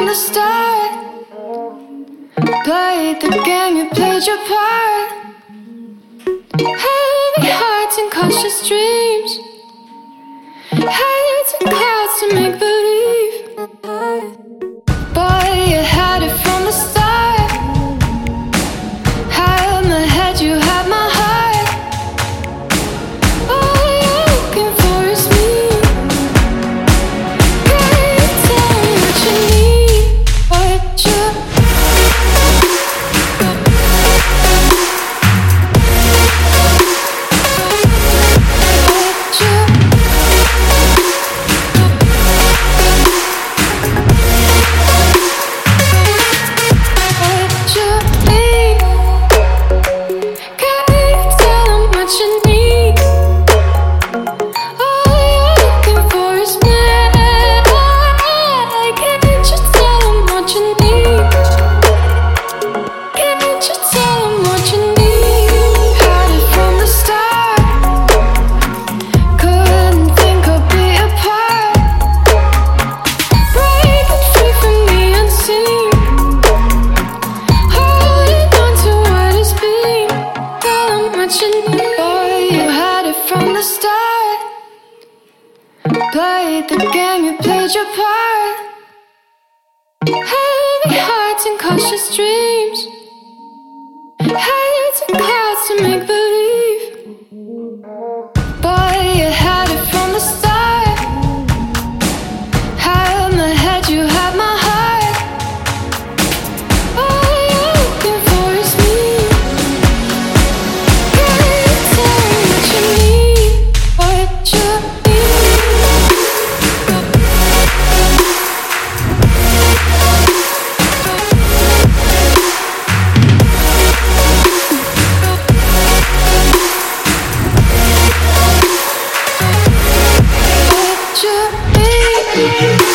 the start. Played the game, you played your part. Heavy hearts and cautious dreams. Heads and clouds to make believe. Boy, you had it from the start. Had my head, you had my heart. All you're looking for is me. Can't tell me what you need, what you played the game, you played your part. Heavy hearts and cautious dreams. Heads and clouds to make believe. Boy, you had it from the start. Had my head, you had my heart. All you're looking for is me. Can't tell me what you need, what you you